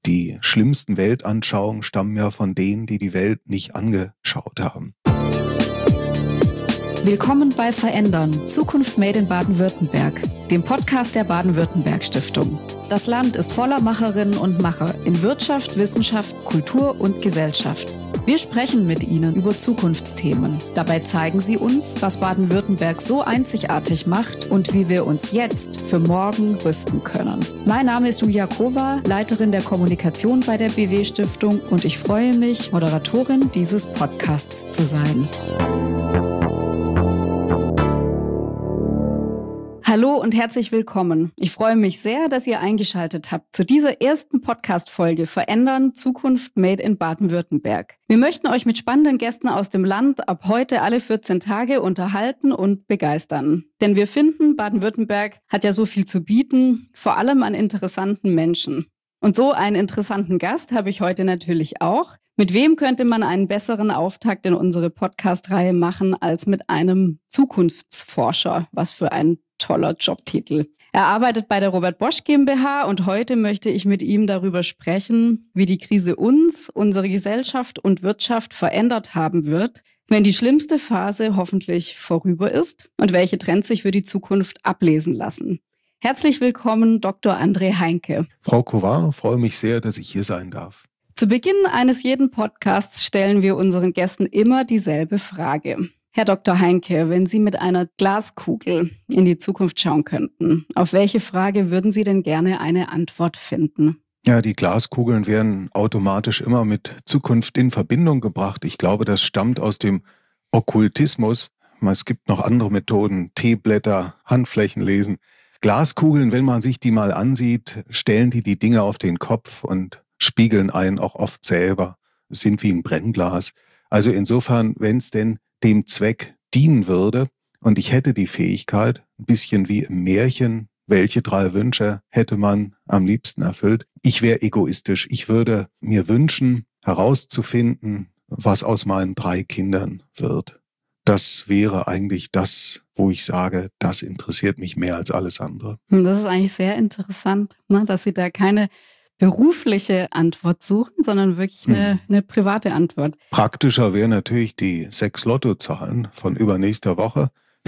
Die schlimmsten Weltanschauungen stammen ja von denen, die die Welt nicht angeschaut haben. Willkommen bei Verändern, Zukunft Made in Baden-Württemberg, dem Podcast der Baden-Württemberg-Stiftung. Das Land ist voller Macherinnen und Macher in Wirtschaft, Wissenschaft, Kultur und Gesellschaft. Wir sprechen mit ihnen über Zukunftsthemen. Dabei zeigen sie uns, was Baden-Württemberg so einzigartig macht und wie wir uns jetzt für morgen rüsten können. Mein Name ist Julia Kova, Leiterin der Kommunikation bei der BW-Stiftung, und ich freue mich, Moderatorin dieses Podcasts zu sein. Hallo und herzlich willkommen. Ich freue mich sehr, dass ihr eingeschaltet habt zu dieser ersten Podcast-Folge Verändern, Zukunft Made in Baden-Württemberg. Wir möchten euch mit spannenden Gästen aus dem Land ab heute alle 14 Tage unterhalten und begeistern. Denn wir finden, Baden-Württemberg hat ja so viel zu bieten, vor allem an interessanten Menschen. Und so einen interessanten Gast habe ich heute natürlich auch. Mit wem könnte man einen besseren Auftakt in unsere Podcast-Reihe machen als mit einem Zukunftsforscher? Was für ein toller Jobtitel. Er arbeitet bei der Robert Bosch GmbH und heute möchte ich mit ihm darüber sprechen, wie die Krise uns, unsere Gesellschaft und Wirtschaft verändert haben wird, wenn die schlimmste Phase hoffentlich vorüber ist und welche Trends sich für die Zukunft ablesen lassen. Herzlich willkommen, Dr. André Heinke. Frau Kova, freue mich sehr, dass ich hier sein darf. Zu Beginn eines jeden Podcasts stellen wir unseren Gästen immer dieselbe Frage. Herr Dr. Heinke, wenn Sie mit einer Glaskugel in die Zukunft schauen könnten, auf welche Frage würden Sie denn gerne eine Antwort finden? Ja, die Glaskugeln werden automatisch immer mit Zukunft in Verbindung gebracht. Ich glaube, das stammt aus dem Okkultismus. Es gibt noch andere Methoden, Teeblätter, Handflächen lesen. Glaskugeln, wenn man sich die mal ansieht, stellen die Dinge auf den Kopf und spiegeln einen auch oft selber. Es sind wie ein Brennglas. Also insofern, wenn es denn dem Zweck dienen würde und ich hätte die Fähigkeit, ein bisschen wie im Märchen, welche 3 Wünsche hätte man am liebsten erfüllt? Ich wäre egoistisch. Ich würde mir wünschen, herauszufinden, was aus meinen 3 Kindern wird. Das wäre eigentlich das, wo ich sage, das interessiert mich mehr als alles andere. Das ist eigentlich sehr interessant, ne, dass Sie da keine berufliche Antwort suchen, sondern wirklich eine private Antwort. Praktischer wäre natürlich die 6 Lottozahlen von übernächster Woche,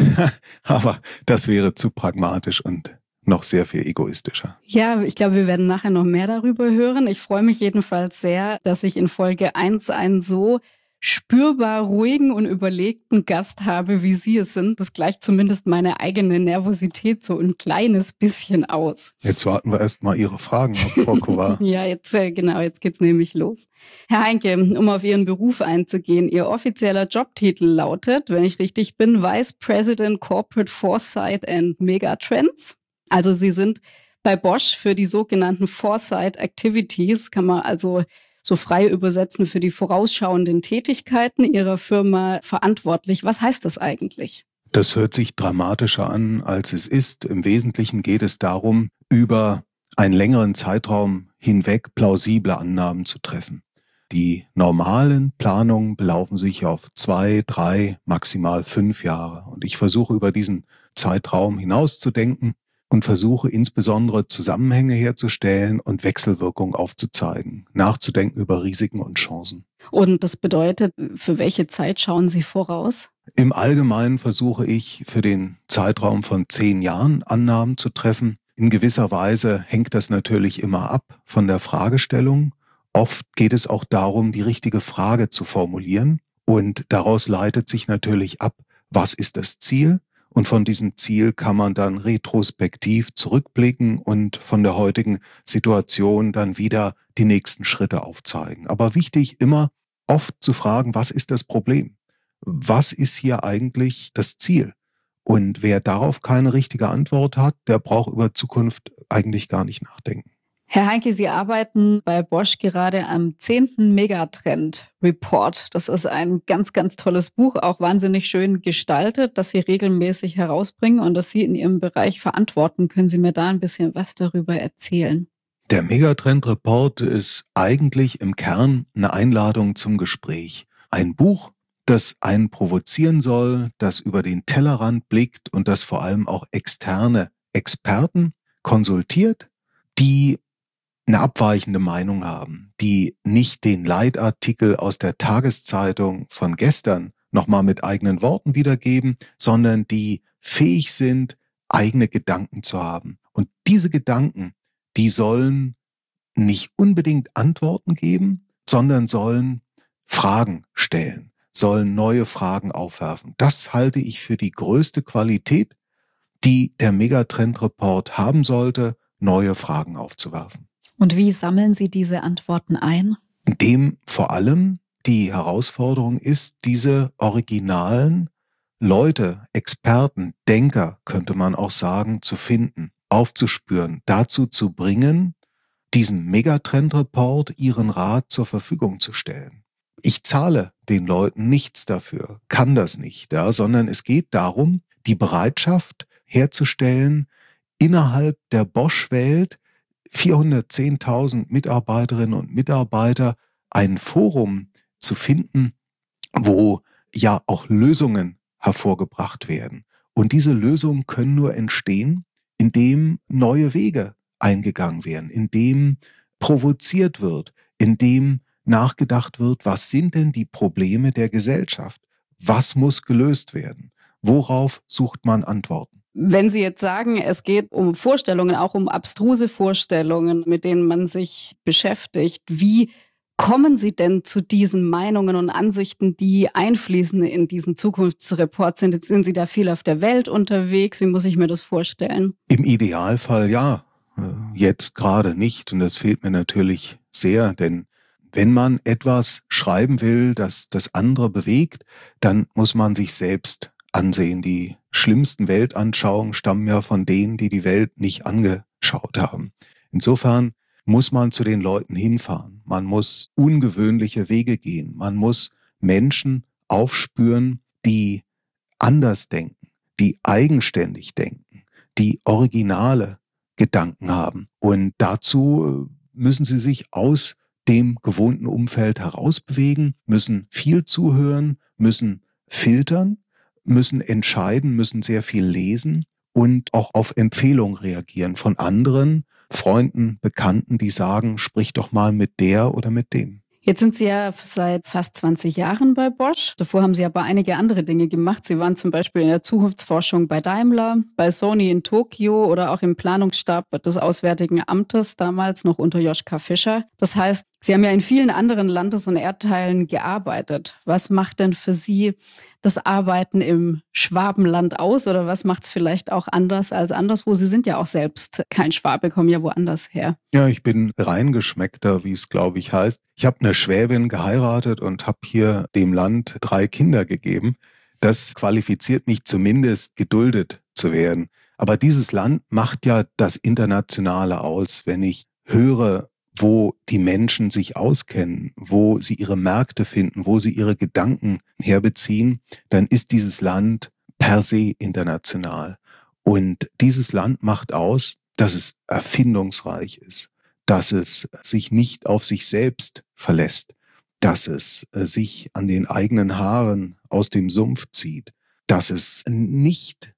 aber das wäre zu pragmatisch und noch sehr viel egoistischer. Ja, ich glaube, wir werden nachher noch mehr darüber hören. Ich freue mich jedenfalls sehr, dass ich in Folge 1 einen so spürbar ruhigen und überlegten Gast habe, wie Sie es sind. Das gleicht zumindest meine eigene Nervosität so ein kleines bisschen aus. Jetzt warten wir erst mal Ihre Fragen ab, Frau Kova. Ja, jetzt geht's nämlich los. Herr Heinke, um auf Ihren Beruf einzugehen, Ihr offizieller Jobtitel lautet, wenn ich richtig bin, Vice President Corporate Foresight and Megatrends. Also Sie sind bei Bosch für die sogenannten Foresight Activities, kann man also so frei übersetzen, für die vorausschauenden Tätigkeiten Ihrer Firma verantwortlich. Was heißt das eigentlich? Das hört sich dramatischer an, als es ist. Im Wesentlichen geht es darum, über einen längeren Zeitraum hinweg plausible Annahmen zu treffen. Die normalen Planungen belaufen sich auf 2, 3, maximal 5 Jahre. Und ich versuche über diesen Zeitraum hinauszudenken und versuche insbesondere Zusammenhänge herzustellen und Wechselwirkung aufzuzeigen, nachzudenken über Risiken und Chancen. Und das bedeutet, für welche Zeit schauen Sie voraus? Im Allgemeinen versuche ich für den Zeitraum von 10 Jahren Annahmen zu treffen. In gewisser Weise hängt das natürlich immer ab von der Fragestellung. Oft geht es auch darum, die richtige Frage zu formulieren. Und daraus leitet sich natürlich ab, was ist das Ziel? Und von diesem Ziel kann man dann retrospektiv zurückblicken und von der heutigen Situation dann wieder die nächsten Schritte aufzeigen. Aber wichtig immer oft zu fragen, was ist das Problem? Was ist hier eigentlich das Ziel? Und wer darauf keine richtige Antwort hat, der braucht über Zukunft eigentlich gar nicht nachdenken. Herr Heinke, Sie arbeiten bei Bosch gerade am 10. Megatrend Report. Das ist ein ganz, ganz tolles Buch, auch wahnsinnig schön gestaltet, das Sie regelmäßig herausbringen und das Sie in Ihrem Bereich verantworten. Können Sie mir da ein bisschen was darüber erzählen? Der Megatrend Report ist eigentlich im Kern eine Einladung zum Gespräch. Ein Buch, das einen provozieren soll, das über den Tellerrand blickt und das vor allem auch externe Experten konsultiert, die eine abweichende Meinung haben, die nicht den Leitartikel aus der Tageszeitung von gestern nochmal mit eigenen Worten wiedergeben, sondern die fähig sind, eigene Gedanken zu haben. Und diese Gedanken, die sollen nicht unbedingt Antworten geben, sondern sollen Fragen stellen, sollen neue Fragen aufwerfen. Das halte ich für die größte Qualität, die der Megatrend-Report haben sollte, neue Fragen aufzuwerfen. Und wie sammeln Sie diese Antworten ein? Indem vor allem die Herausforderung ist, diese originalen Leute, Experten, Denker, könnte man auch sagen, zu finden, aufzuspüren, dazu zu bringen, diesem Megatrend-Report ihren Rat zur Verfügung zu stellen. Ich zahle den Leuten nichts dafür, kann das nicht, ja, sondern es geht darum, die Bereitschaft herzustellen, innerhalb der Bosch-Welt 410.000 Mitarbeiterinnen und Mitarbeiter ein Forum zu finden, wo ja auch Lösungen hervorgebracht werden. Und diese Lösungen können nur entstehen, indem neue Wege eingegangen werden, indem provoziert wird, indem nachgedacht wird, was sind denn die Probleme der Gesellschaft? Was muss gelöst werden? Worauf sucht man Antworten? Wenn Sie jetzt sagen, es geht um Vorstellungen, auch um abstruse Vorstellungen, mit denen man sich beschäftigt, wie kommen Sie denn zu diesen Meinungen und Ansichten, die einfließen in diesen Zukunftsreport? Sind Sie da viel auf der Welt unterwegs? Wie muss ich mir das vorstellen? Im Idealfall ja, jetzt gerade nicht. Und das fehlt mir natürlich sehr, denn wenn man etwas schreiben will, das das andere bewegt, dann muss man sich selbst ansehen. Die schlimmsten Weltanschauungen stammen ja von denen, die die Welt nicht angeschaut haben. Insofern muss man zu den Leuten hinfahren. Man muss ungewöhnliche Wege gehen. Man muss Menschen aufspüren, die anders denken, die eigenständig denken, die originale Gedanken haben. Und dazu müssen sie sich aus dem gewohnten Umfeld herausbewegen, müssen viel zuhören, müssen filtern, müssen entscheiden, müssen sehr viel lesen und auch auf Empfehlungen reagieren von anderen Freunden, Bekannten, die sagen, sprich doch mal mit der oder mit dem. Jetzt sind Sie ja seit fast 20 Jahren bei Bosch. Davor haben Sie aber einige andere Dinge gemacht. Sie waren zum Beispiel in der Zukunftsforschung bei Daimler, bei Sony in Tokio oder auch im Planungsstab des Auswärtigen Amtes, damals noch unter Joschka Fischer. Das heißt, Sie haben ja in vielen anderen Landes- und Erdteilen gearbeitet. Was macht denn für Sie das Arbeiten im Schwabenland aus oder was macht es vielleicht auch anders als anderswo? Sie sind ja auch selbst kein Schwabe, kommen ja woanders her. Ja, ich bin Reingeschmeckter, wie es, glaube ich, heißt. Ich habe eine Schwäbin geheiratet und habe hier dem Land 3 Kinder gegeben. Das qualifiziert mich zumindest, geduldet zu werden. Aber dieses Land macht ja das Internationale aus. Wenn ich höre, wo die Menschen sich auskennen, wo sie ihre Märkte finden, wo sie ihre Gedanken herbeziehen, dann ist dieses Land per se international. Und dieses Land macht aus, dass es erfindungsreich ist, dass es sich nicht auf sich selbst verlässt, dass es sich an den eigenen Haaren aus dem Sumpf zieht, dass es nicht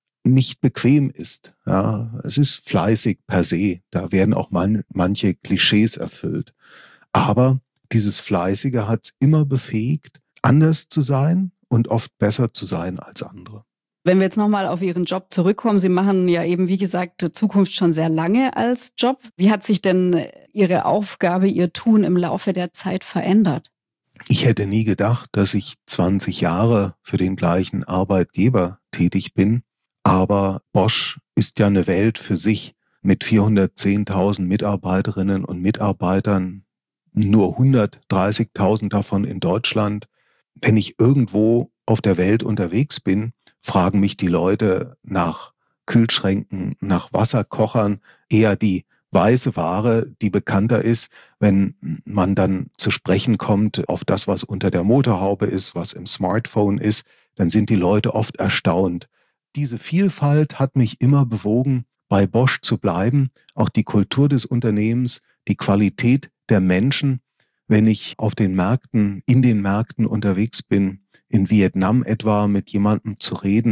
bequem ist. Ja, es ist fleißig per se. Da werden auch manche Klischees erfüllt. Aber dieses Fleißige hat es immer befähigt, anders zu sein und oft besser zu sein als andere. Wenn wir jetzt nochmal auf Ihren Job zurückkommen, Sie machen ja eben, wie gesagt, Zukunft schon sehr lange als Job. Wie hat sich denn Ihre Aufgabe, Ihr Tun im Laufe der Zeit verändert? Ich hätte nie gedacht, dass ich 20 Jahre für den gleichen Arbeitgeber tätig bin. Aber Bosch ist ja eine Welt für sich mit 410.000 Mitarbeiterinnen und Mitarbeitern, nur 130.000 davon in Deutschland. Wenn ich irgendwo auf der Welt unterwegs bin, fragen mich die Leute nach Kühlschränken, nach Wasserkochern, eher die weiße Ware, die bekannter ist, wenn man dann zu sprechen kommt auf das, was unter der Motorhaube ist, was im Smartphone ist, dann sind die Leute oft erstaunt. Diese Vielfalt hat mich immer bewogen, bei Bosch zu bleiben, auch die Kultur des Unternehmens, die Qualität der Menschen. Wenn ich auf den Märkten, in den Märkten unterwegs bin, in Vietnam etwa mit jemandem zu reden,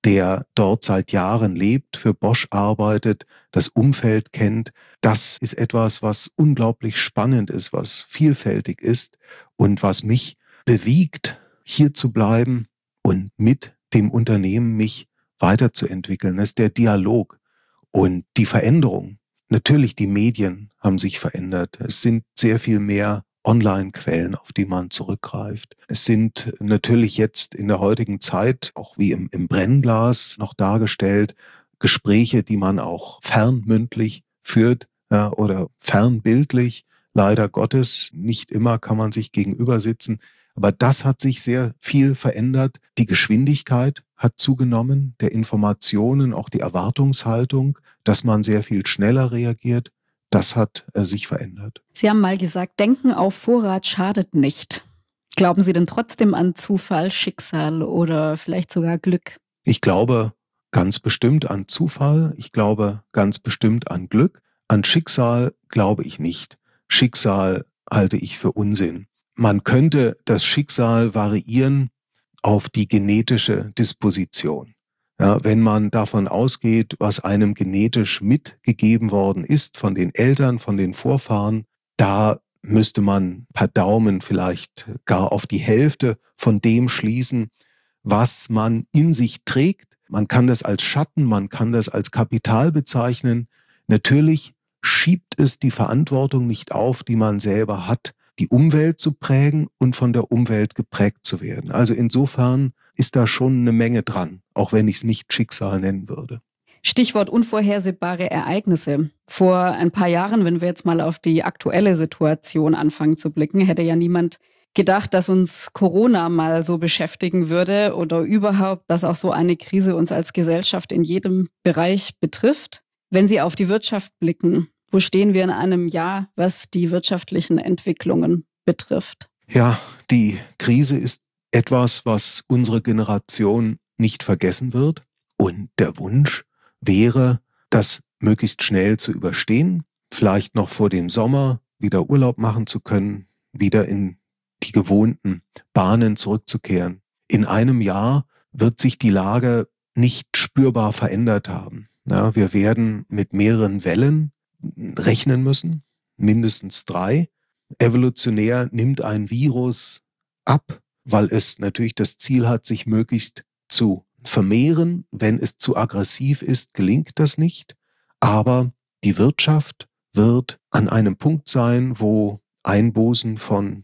der dort seit Jahren lebt, für Bosch arbeitet, das Umfeld kennt. Das ist etwas, was unglaublich spannend ist, was vielfältig ist und was mich bewegt, hier zu bleiben und mit dem Unternehmen mich weiterzuentwickeln. Das ist der Dialog und die Veränderung. Natürlich, die Medien haben sich verändert. Es sind sehr viel mehr Online-Quellen, auf die man zurückgreift. Es sind natürlich jetzt in der heutigen Zeit, auch wie im Brennglas noch dargestellt, Gespräche, die man auch fernmündlich führt, ja, oder fernbildlich. Leider Gottes, nicht immer kann man sich gegenüber sitzen. Aber das hat sich sehr viel verändert. Die Geschwindigkeit hat zugenommen, der Informationen, auch die Erwartungshaltung, dass man sehr viel schneller reagiert. Das hat sich verändert. Sie haben mal gesagt, Denken auf Vorrat schadet nicht. Glauben Sie denn trotzdem an Zufall, Schicksal oder vielleicht sogar Glück? Ich glaube ganz bestimmt an Zufall. Ich glaube ganz bestimmt an Glück. An Schicksal glaube ich nicht. Schicksal halte ich für Unsinn. Man könnte das Schicksal variieren auf die genetische Disposition. Ja, wenn man davon ausgeht, was einem genetisch mitgegeben worden ist von den Eltern, von den Vorfahren, da müsste man per Daumen vielleicht gar auf die Hälfte von dem schließen, was man in sich trägt. Man kann das als Schatten, man kann das als Kapital bezeichnen. Natürlich schiebt es die Verantwortung nicht auf, die man selber hat, die Umwelt zu prägen und von der Umwelt geprägt zu werden. Also insofern ist da schon eine Menge dran, auch wenn ich es nicht Schicksal nennen würde. Stichwort unvorhersehbare Ereignisse. Vor ein paar Jahren, wenn wir jetzt mal auf die aktuelle Situation anfangen zu blicken, hätte ja niemand gedacht, dass uns Corona mal so beschäftigen würde oder überhaupt, dass auch so eine Krise uns als Gesellschaft in jedem Bereich betrifft. Wenn Sie auf die Wirtschaft blicken, wo stehen wir in einem Jahr, was die wirtschaftlichen Entwicklungen betrifft? Ja, die Krise ist etwas, was unsere Generation nicht vergessen wird. Und der Wunsch wäre, das möglichst schnell zu überstehen, vielleicht noch vor dem Sommer wieder Urlaub machen zu können, wieder in die gewohnten Bahnen zurückzukehren. In einem Jahr wird sich die Lage nicht spürbar verändert haben. Ja, wir werden mit mehreren Wellen rechnen müssen, mindestens 3. Evolutionär nimmt ein Virus ab, weil es natürlich das Ziel hat, sich möglichst zu vermehren. Wenn es zu aggressiv ist, gelingt das nicht. Aber die Wirtschaft wird an einem Punkt sein, wo Einbußen von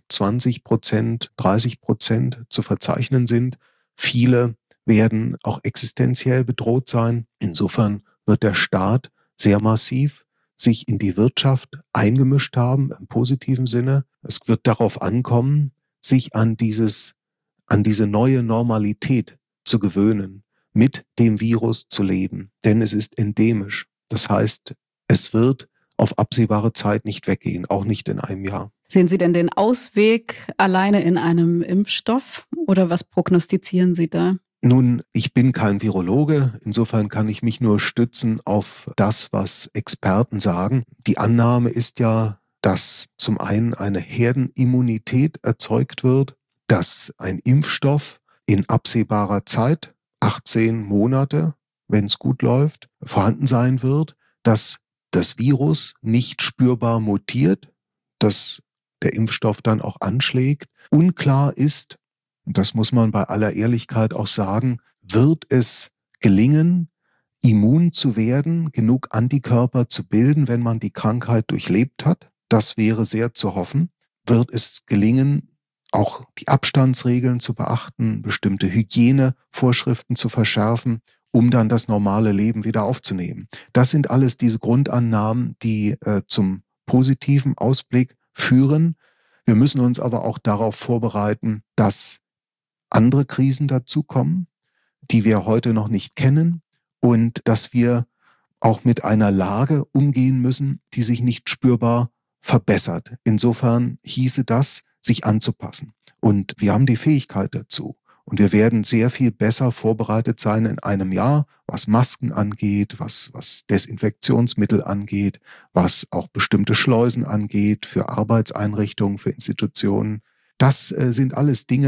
20%, 30% zu verzeichnen sind. Viele werden auch existenziell bedroht sein. Insofern wird der Staat sehr massiv sich in die Wirtschaft eingemischt haben, im positiven Sinne. Es wird darauf ankommen, sich an diese neue Normalität zu gewöhnen, mit dem Virus zu leben. Denn es ist endemisch. Das heißt, es wird auf absehbare Zeit nicht weggehen, auch nicht in einem Jahr. Sehen Sie denn den Ausweg alleine in einem Impfstoff oder was prognostizieren Sie da? Nun, ich bin kein Virologe, insofern kann ich mich nur stützen auf das, was Experten sagen. Die Annahme ist ja, dass zum einen eine Herdenimmunität erzeugt wird, dass ein Impfstoff in absehbarer Zeit, 18 Monate, wenn es gut läuft, vorhanden sein wird, dass das Virus nicht spürbar mutiert, dass der Impfstoff dann auch anschlägt. Unklar ist, und das muss man bei aller Ehrlichkeit auch sagen, wird es gelingen, immun zu werden, genug Antikörper zu bilden, wenn man die Krankheit durchlebt hat? Das wäre sehr zu hoffen. Wird es gelingen, auch die Abstandsregeln zu beachten, bestimmte Hygienevorschriften zu verschärfen, um dann das normale Leben wieder aufzunehmen? Das sind alles diese Grundannahmen, die zum positiven Ausblick führen. Wir müssen uns aber auch darauf vorbereiten, dass andere Krisen dazukommen, die wir heute noch nicht kennen und dass wir auch mit einer Lage umgehen müssen, die sich nicht spürbar verbessert. Insofern hieße das, sich anzupassen. Und wir haben die Fähigkeit dazu. Und wir werden sehr viel besser vorbereitet sein in einem Jahr, was Masken angeht, was Desinfektionsmittel angeht, was auch bestimmte Schleusen angeht für Arbeitseinrichtungen, für Institutionen. Das sind alles Dinge,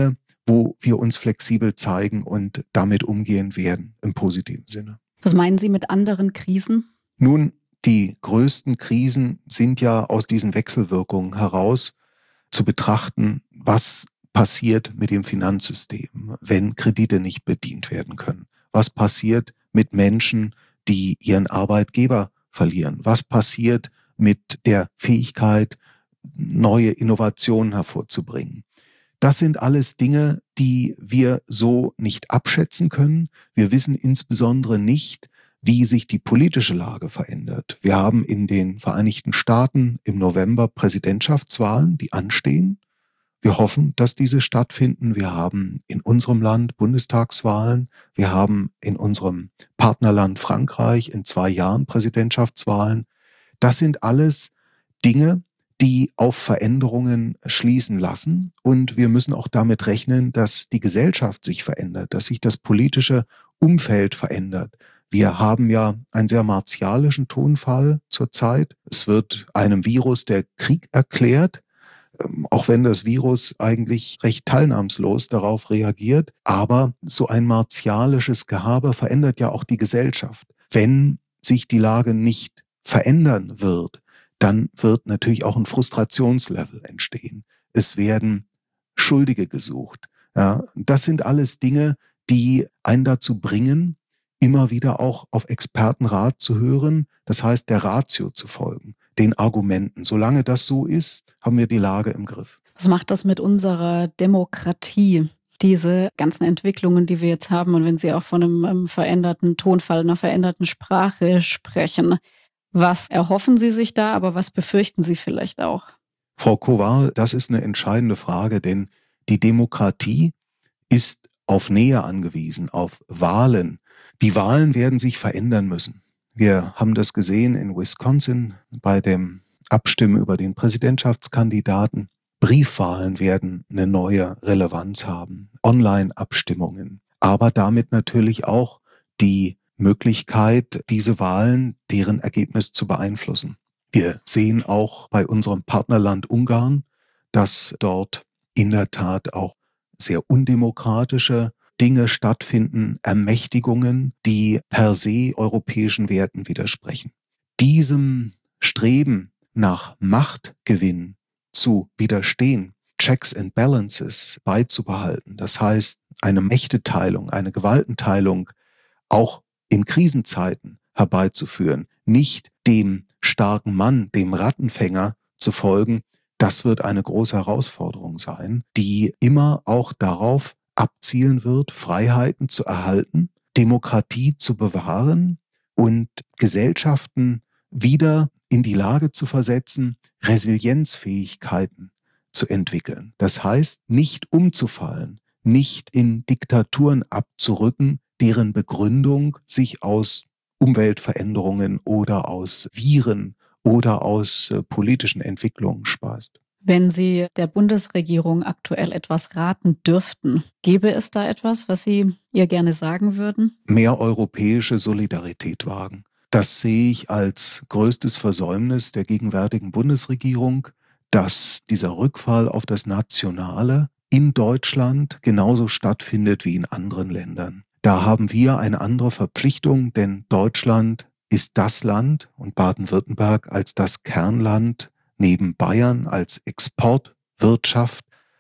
wo wir uns flexibel zeigen und damit umgehen werden, im positiven Sinne. Was meinen Sie mit anderen Krisen? Nun, die größten Krisen sind ja aus diesen Wechselwirkungen heraus zu betrachten, was passiert mit dem Finanzsystem, wenn Kredite nicht bedient werden können. Was passiert mit Menschen, die ihren Arbeitgeber verlieren? Was passiert mit der Fähigkeit, neue Innovationen hervorzubringen? Das sind alles Dinge, die wir so nicht abschätzen können. Wir wissen insbesondere nicht, wie sich die politische Lage verändert. Wir haben in den Vereinigten Staaten im November Präsidentschaftswahlen, die anstehen. Wir hoffen, dass diese stattfinden. Wir haben in unserem Land Bundestagswahlen. Wir haben in unserem Partnerland Frankreich in 2 Jahren Präsidentschaftswahlen. Das sind alles Dinge, die auf Veränderungen schließen lassen. Und wir müssen auch damit rechnen, dass die Gesellschaft sich verändert, dass sich das politische Umfeld verändert. Wir haben ja einen sehr martialischen Tonfall zurzeit. Es wird einem Virus der Krieg erklärt, auch wenn das Virus eigentlich recht teilnahmslos darauf reagiert. Aber so ein martialisches Gehabe verändert ja auch die Gesellschaft. Wenn sich die Lage nicht verändern wird, dann wird natürlich auch ein Frustrationslevel entstehen. Es werden Schuldige gesucht. Ja, das sind alles Dinge, die einen dazu bringen, immer wieder auch auf Expertenrat zu hören, das heißt der Ratio zu folgen, den Argumenten. Solange das so ist, haben wir die Lage im Griff. Was macht das mit unserer Demokratie? Diese ganzen Entwicklungen, die wir jetzt haben, und wenn Sie auch von einem veränderten Tonfall, einer veränderten Sprache sprechen, was erhoffen Sie sich da, aber was befürchten Sie vielleicht auch? Frau Kowal, das ist eine entscheidende Frage, denn die Demokratie ist auf Nähe angewiesen, auf Wahlen. Die Wahlen werden sich verändern müssen. Wir haben das gesehen in Wisconsin bei dem Abstimmen über den Präsidentschaftskandidaten. Briefwahlen werden eine neue Relevanz haben, Online-Abstimmungen, aber damit natürlich auch die Möglichkeit, diese Wahlen, deren Ergebnis zu beeinflussen. Wir sehen auch bei unserem Partnerland Ungarn, dass dort in der Tat auch sehr undemokratische Dinge stattfinden, Ermächtigungen, die per se europäischen Werten widersprechen. Diesem Streben nach Machtgewinn zu widerstehen, Checks and Balances beizubehalten, das heißt eine Mächteteilung, eine Gewaltenteilung auch in Krisenzeiten herbeizuführen, nicht dem starken Mann, dem Rattenfänger zu folgen, das wird eine große Herausforderung sein, die immer auch darauf abzielen wird, Freiheiten zu erhalten, Demokratie zu bewahren und Gesellschaften wieder in die Lage zu versetzen, Resilienzfähigkeiten zu entwickeln. Das heißt, nicht umzufallen, nicht in Diktaturen abzurücken, deren Begründung sich aus Umweltveränderungen oder aus Viren oder aus politischen Entwicklungen speist. Wenn Sie der Bundesregierung aktuell etwas raten dürften, gäbe es da etwas, was Sie ihr gerne sagen würden? Mehr europäische Solidarität wagen. Das sehe ich als größtes Versäumnis der gegenwärtigen Bundesregierung, dass dieser Rückfall auf das Nationale in Deutschland genauso stattfindet wie in anderen Ländern. Da haben wir eine andere Verpflichtung, denn Deutschland ist das Land und Baden-Württemberg als das Kernland neben Bayern als Exportwirtschaft,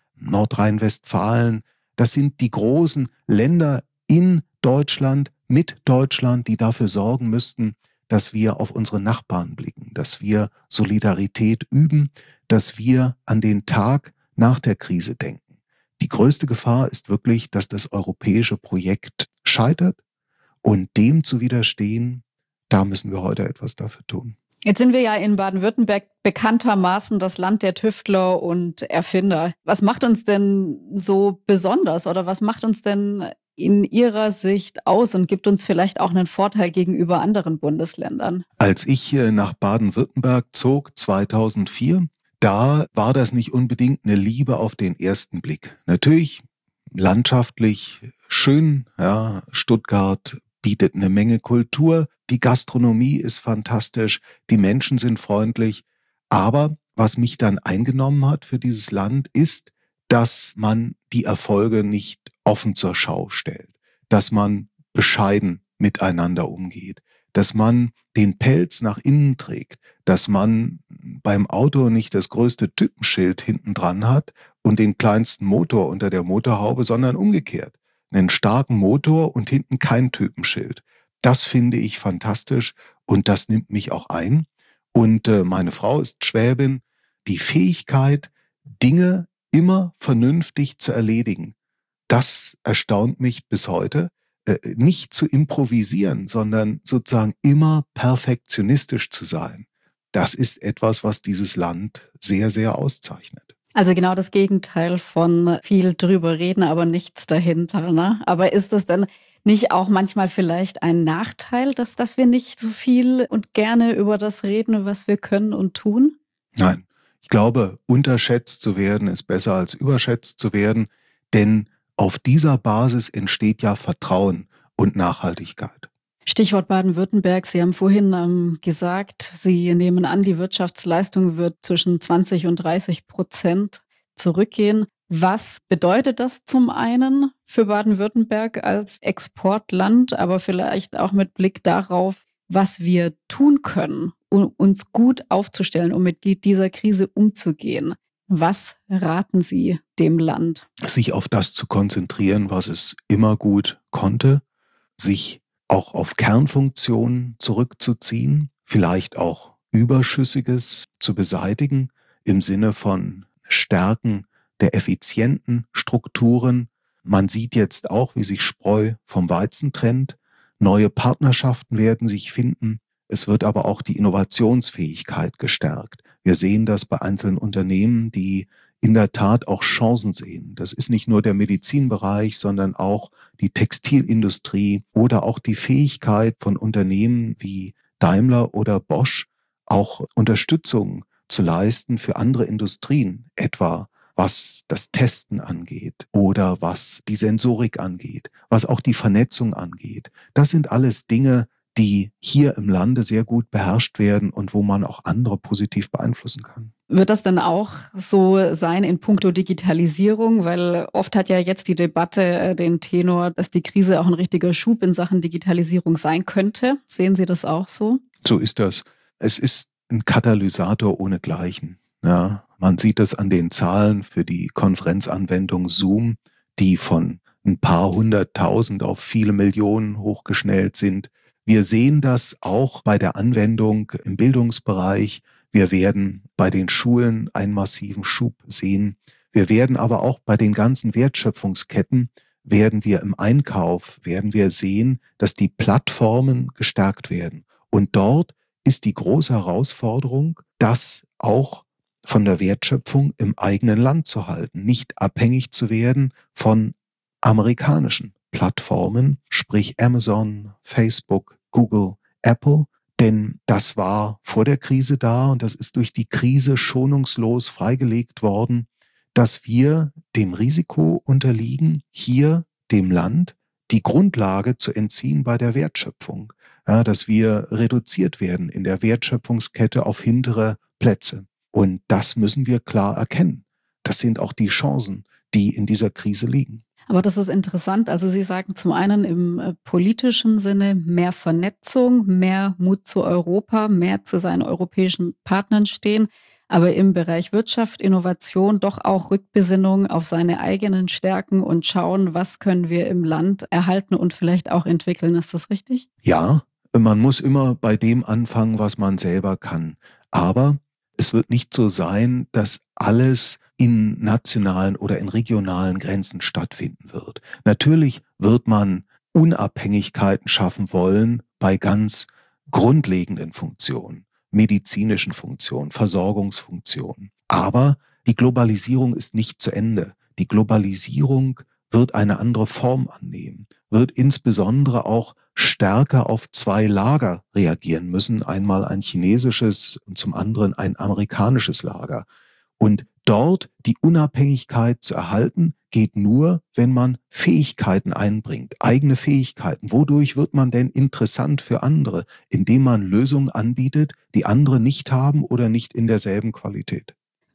Nordrhein-Westfalen, das sind die großen Länder in Deutschland, mit Deutschland, die dafür sorgen müssten, dass wir auf unsere Nachbarn blicken, dass wir Solidarität üben, dass wir an den Tag nach der Krise denken. Die größte Gefahr ist wirklich, dass das europäische Projekt scheitert und dem zu widerstehen, da müssen wir heute etwas dafür tun. Jetzt sind wir ja in Baden-Württemberg bekanntermaßen das Land der Tüftler und Erfinder. Was macht uns denn so besonders oder was macht uns denn in Ihrer Sicht aus und gibt uns vielleicht auch einen Vorteil gegenüber anderen Bundesländern? Als ich nach Baden-Württemberg zog, 2004, da war das nicht unbedingt eine Liebe auf den ersten Blick. Natürlich landschaftlich schön, ja, Stuttgart bietet eine Menge Kultur, die Gastronomie ist fantastisch, die Menschen sind freundlich. Aber was mich dann eingenommen hat für dieses Land ist, dass man die Erfolge nicht offen zur Schau stellt, dass man bescheiden miteinander umgeht, dass man den Pelz nach innen trägt, dass man beim Auto nicht das größte Typenschild hinten dran hat und den kleinsten Motor unter der Motorhaube, sondern umgekehrt. Einen starken Motor und hinten kein Typenschild. Das finde ich fantastisch und das nimmt mich auch ein. Und meine Frau ist Schwäbin. Die Fähigkeit, Dinge immer vernünftig zu erledigen, das erstaunt mich bis heute. Nicht zu improvisieren, sondern sozusagen immer perfektionistisch zu sein. Das ist etwas, was dieses Land sehr, sehr auszeichnet. Also genau das Gegenteil von viel drüber reden, aber nichts dahinter, ne? Aber ist das dann nicht auch manchmal vielleicht ein Nachteil, dass wir nicht so viel und gerne über das reden, was wir können und tun? Nein, ich glaube, unterschätzt zu werden ist besser als überschätzt zu werden, denn auf dieser Basis entsteht ja Vertrauen und Nachhaltigkeit. Stichwort Baden-Württemberg. Sie haben vorhin gesagt, Sie nehmen an, die Wirtschaftsleistung wird zwischen 20% und 30% zurückgehen. Was bedeutet das zum einen für Baden-Württemberg als Exportland, aber vielleicht auch mit Blick darauf, was wir tun können, um uns gut aufzustellen, um mit dieser Krise umzugehen? Was raten Sie dem Land? Sich auf das zu konzentrieren, was es immer gut konnte, sich auch auf Kernfunktionen zurückzuziehen, vielleicht auch Überschüssiges zu beseitigen im Sinne von Stärken der effizienten Strukturen. Man sieht jetzt auch, wie sich Spreu vom Weizen trennt. Neue Partnerschaften werden sich finden. Es wird aber auch die Innovationsfähigkeit gestärkt. Wir sehen das bei einzelnen Unternehmen, die in der Tat auch Chancen sehen. Das ist nicht nur der Medizinbereich, sondern auch die Textilindustrie oder auch die Fähigkeit von Unternehmen wie Daimler oder Bosch, auch Unterstützung zu leisten für andere Industrien, etwa was das Testen angeht oder was die Sensorik angeht, was auch die Vernetzung angeht. Das sind alles Dinge, die hier im Lande sehr gut beherrscht werden und wo man auch andere positiv beeinflussen kann. Wird das dann auch so sein in puncto Digitalisierung? Weil oft hat ja jetzt die Debatte den Tenor, dass die Krise auch ein richtiger Schub in Sachen Digitalisierung sein könnte. Sehen Sie das auch so? So ist das. Es ist ein Katalysator ohnegleichen. Ja, man sieht das an den Zahlen für die Konferenzanwendung Zoom, die von ein paar 100.000 auf viele Millionen hochgeschnellt sind. Wir sehen das auch bei der Anwendung im Bildungsbereich. Wir werden bei den Schulen einen massiven Schub sehen. Wir werden aber auch bei den ganzen Wertschöpfungsketten, werden wir im Einkauf, werden wir sehen, dass die Plattformen gestärkt werden. Und dort ist die große Herausforderung, das auch von der Wertschöpfung im eigenen Land zu halten, nicht abhängig zu werden von amerikanischen Plattformen, sprich Amazon, Facebook, Google, Apple, denn das war vor der Krise da und das ist durch die Krise schonungslos freigelegt worden, dass wir dem Risiko unterliegen, hier dem Land die Grundlage zu entziehen bei der Wertschöpfung, ja, dass wir reduziert werden in der Wertschöpfungskette auf hintere Plätze. Und das müssen wir klar erkennen. Das sind auch die Chancen, die in dieser Krise liegen. Aber das ist interessant. Also Sie sagen zum einen im politischen Sinne mehr Vernetzung, mehr Mut zu Europa, mehr zu seinen europäischen Partnern stehen. Aber im Bereich Wirtschaft, Innovation doch auch Rückbesinnung auf seine eigenen Stärken und schauen, was können wir im Land erhalten und vielleicht auch entwickeln. Ist das richtig? Ja, man muss immer bei dem anfangen, was man selber kann. Aber es wird nicht so sein, dass alles in nationalen oder in regionalen Grenzen stattfinden wird. Natürlich wird man Unabhängigkeiten schaffen wollen bei ganz grundlegenden Funktionen, medizinischen Funktionen, Versorgungsfunktionen. Aber die Globalisierung ist nicht zu Ende. Die Globalisierung wird eine andere Form annehmen, wird insbesondere auch stärker auf zwei Lager reagieren müssen. Einmal ein chinesisches und zum anderen ein amerikanisches Lager. Und dort die Unabhängigkeit zu erhalten, geht nur, wenn man Fähigkeiten einbringt, eigene Fähigkeiten. Wodurch wird man denn interessant für andere? Indem man Lösungen anbietet, die andere nicht haben oder nicht in derselben Qualität.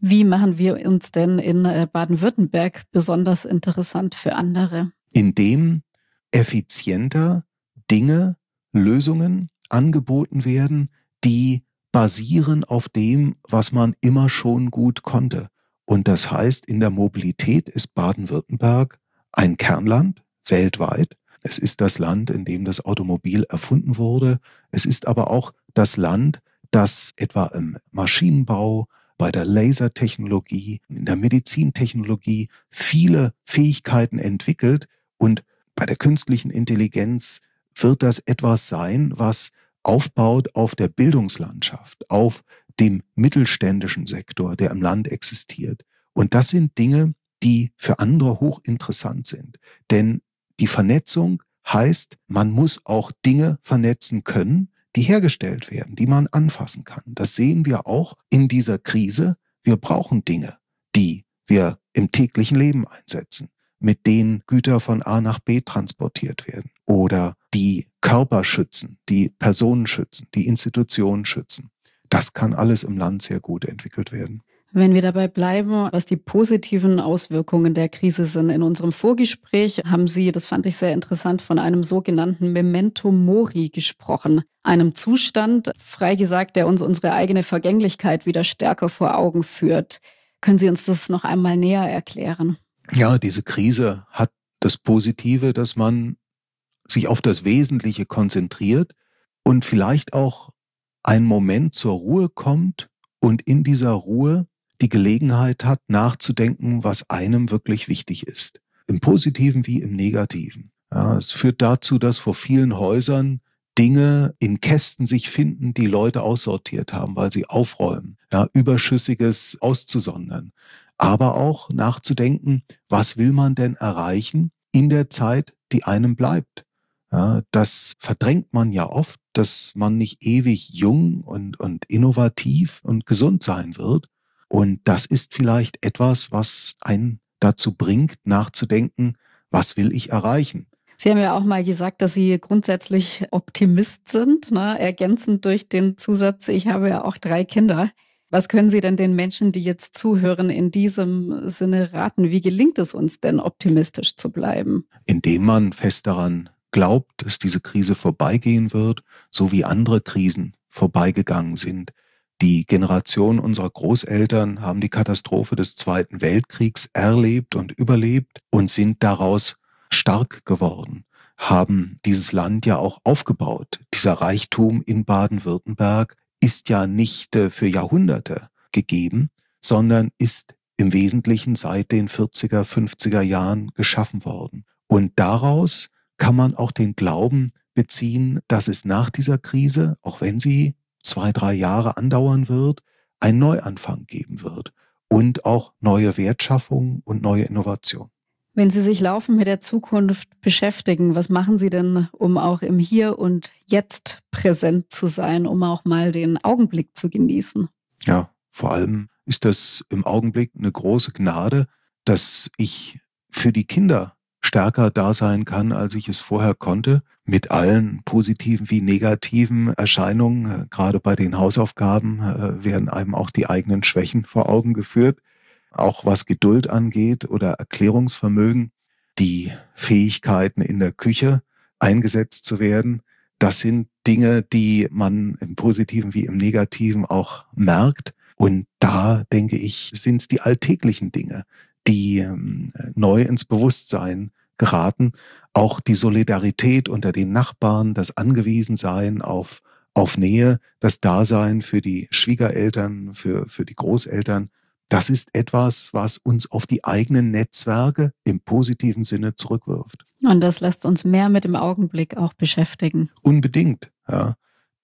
Wie machen wir uns denn in Baden-Württemberg besonders interessant für andere? Indem effizienter Dinge, Lösungen angeboten werden, die basieren auf dem, was man immer schon gut konnte. Und das heißt, in der Mobilität ist Baden-Württemberg ein Kernland weltweit. Es ist das Land, in dem das Automobil erfunden wurde. Es ist aber auch das Land, das etwa im Maschinenbau, bei der Lasertechnologie, in der Medizintechnologie viele Fähigkeiten entwickelt. Und bei der künstlichen Intelligenz wird das etwas sein, was aufbaut auf der Bildungslandschaft, auf dem mittelständischen Sektor, der im Land existiert. Und das sind Dinge, die für andere hochinteressant sind. Denn die Vernetzung heißt, man muss auch Dinge vernetzen können, die hergestellt werden, die man anfassen kann. Das sehen wir auch in dieser Krise. Wir brauchen Dinge, die wir im täglichen Leben einsetzen, mit denen Güter von A nach B transportiert werden oder die Körper schützen, die Personen schützen, die Institutionen schützen. Das kann alles im Land sehr gut entwickelt werden. Wenn wir dabei bleiben, was die positiven Auswirkungen der Krise sind. In unserem Vorgespräch haben Sie, das fand ich sehr interessant, von einem sogenannten Memento Mori gesprochen. Einem Zustand, frei gesagt, der uns unsere eigene Vergänglichkeit wieder stärker vor Augen führt. Können Sie uns das noch einmal näher erklären? Ja, diese Krise hat das Positive, dass man sich auf das Wesentliche konzentriert und vielleicht auch einen Moment zur Ruhe kommt und in dieser Ruhe die Gelegenheit hat, nachzudenken, was einem wirklich wichtig ist. Im Positiven wie im Negativen. Ja, es führt dazu, dass vor vielen Häusern Dinge in Kästen sich finden, die Leute aussortiert haben, weil sie aufräumen, ja, Überschüssiges auszusondern. Aber auch nachzudenken, was will man denn erreichen in der Zeit, die einem bleibt. Ja, das verdrängt man ja oft, dass man nicht ewig jung und innovativ und gesund sein wird. Und das ist vielleicht etwas, was einen dazu bringt, nachzudenken, was will ich erreichen? Sie haben ja auch mal gesagt, dass Sie grundsätzlich Optimist sind, ne? Ergänzend durch den Zusatz, ich habe ja auch 3 Kinder. Was können Sie denn den Menschen, die jetzt zuhören, in diesem Sinne raten? Wie gelingt es uns denn, optimistisch zu bleiben? Indem man fest daran glaubt, dass diese Krise vorbeigehen wird, so wie andere Krisen vorbeigegangen sind. Die Generation unserer Großeltern haben die Katastrophe des Zweiten Weltkriegs erlebt und überlebt und sind daraus stark geworden, haben dieses Land ja auch aufgebaut. Dieser Reichtum in Baden-Württemberg ist ja nicht für Jahrhunderte gegeben, sondern ist im Wesentlichen seit den 40er, 50er Jahren geschaffen worden. Und daraus kann man auch den Glauben beziehen, dass es nach dieser Krise, auch wenn sie 2-3 Jahre andauern wird, einen Neuanfang geben wird und auch neue Wertschöpfung und neue Innovation. Wenn Sie sich laufend mit der Zukunft beschäftigen, was machen Sie denn, um auch im Hier und Jetzt präsent zu sein, um auch mal den Augenblick zu genießen? Ja, vor allem ist das im Augenblick eine große Gnade, dass ich für die Kinder stärker da sein kann, als ich es vorher konnte, mit allen positiven wie negativen Erscheinungen. Gerade bei den Hausaufgaben werden einem auch die eigenen Schwächen vor Augen geführt, auch was Geduld angeht oder Erklärungsvermögen, die Fähigkeiten in der Küche eingesetzt zu werden. Das sind Dinge, die man im Positiven wie im Negativen auch merkt. Und da, denke ich, sind es die alltäglichen Dinge, die neu ins Bewusstsein geraten. Auch die Solidarität unter den Nachbarn, das Angewiesensein auf Nähe, das Dasein für die Schwiegereltern, für die Großeltern. Das ist etwas, was uns auf die eigenen Netzwerke im positiven Sinne zurückwirft. Und das lässt uns mehr mit dem Augenblick auch beschäftigen. Unbedingt, ja.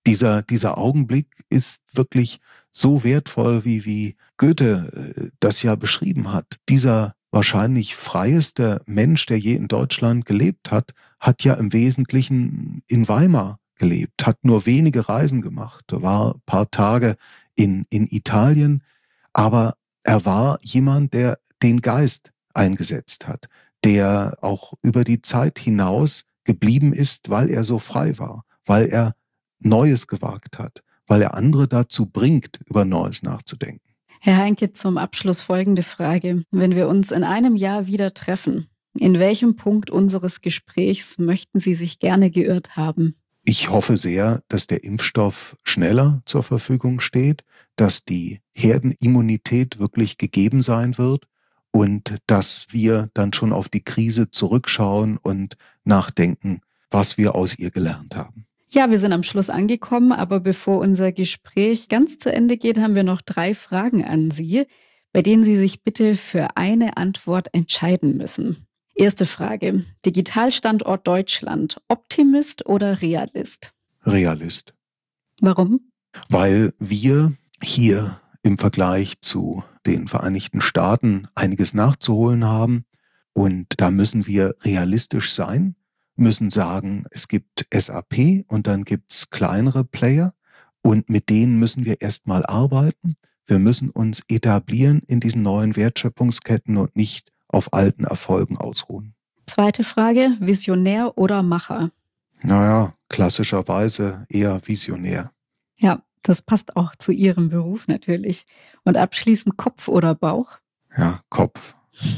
Dieser Augenblick ist wirklich so wertvoll, wie Goethe das ja beschrieben hat. Dieser wahrscheinlich freieste Mensch, der je in Deutschland gelebt hat, hat ja im Wesentlichen in Weimar gelebt, hat nur wenige Reisen gemacht, war ein paar Tage in Italien, aber er war jemand, der den Geist eingesetzt hat, der auch über die Zeit hinaus geblieben ist, weil er so frei war, weil er Neues gewagt hat, weil er andere dazu bringt, über Neues nachzudenken. Herr Heinke, zum Abschluss folgende Frage. Wenn wir uns in einem Jahr wieder treffen, in welchem Punkt unseres Gesprächs möchten Sie sich gerne geirrt haben? Ich hoffe sehr, dass der Impfstoff schneller zur Verfügung steht, dass die Herdenimmunität wirklich gegeben sein wird und dass wir dann schon auf die Krise zurückschauen und nachdenken, was wir aus ihr gelernt haben. Ja, wir sind am Schluss angekommen, aber bevor unser Gespräch ganz zu Ende geht, haben wir noch 3 Fragen an Sie, bei denen Sie sich bitte für eine Antwort entscheiden müssen. Erste Frage. Digitalstandort Deutschland. Optimist oder Realist? Realist. Warum? Weil wir hier im Vergleich zu den Vereinigten Staaten einiges nachzuholen haben. Und da müssen wir realistisch sein, müssen sagen, es gibt SAP und dann gibt's kleinere Player. Und mit denen müssen wir erstmal arbeiten. Wir müssen uns etablieren in diesen neuen Wertschöpfungsketten und nicht auf alten Erfolgen ausruhen. Zweite Frage, Visionär oder Macher? Naja, klassischerweise eher visionär. Ja, das passt auch zu Ihrem Beruf natürlich. Und abschließend Kopf oder Bauch? Ja, Kopf.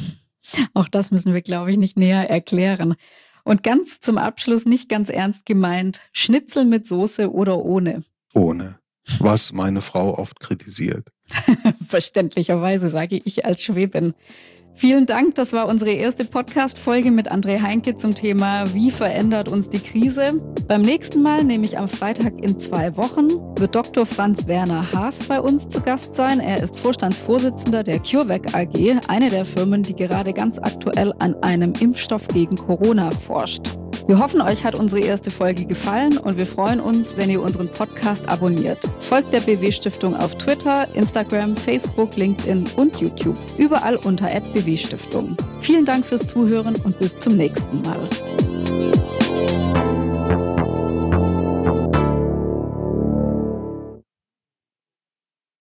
Auch das müssen wir, glaube ich, nicht näher erklären. Und ganz zum Abschluss, nicht ganz ernst gemeint, Schnitzel mit Soße oder ohne? Ohne. Was meine Frau oft kritisiert. Verständlicherweise, sage ich als Schwäbin. Vielen Dank, das war unsere erste Podcast-Folge mit André Heinke zum Thema Wie verändert uns die Krise? Beim nächsten Mal, nämlich am Freitag in 2 Wochen, wird Dr. Franz Werner Haas bei uns zu Gast sein. Er ist Vorstandsvorsitzender der CureVac AG, eine der Firmen, die gerade ganz aktuell an einem Impfstoff gegen Corona forscht. Wir hoffen, euch hat unsere erste Folge gefallen und wir freuen uns, wenn ihr unseren Podcast abonniert. Folgt der BW-Stiftung auf Twitter, Instagram, Facebook, LinkedIn und YouTube. Überall unter @BW-Stiftung. Vielen Dank fürs Zuhören und bis zum nächsten Mal.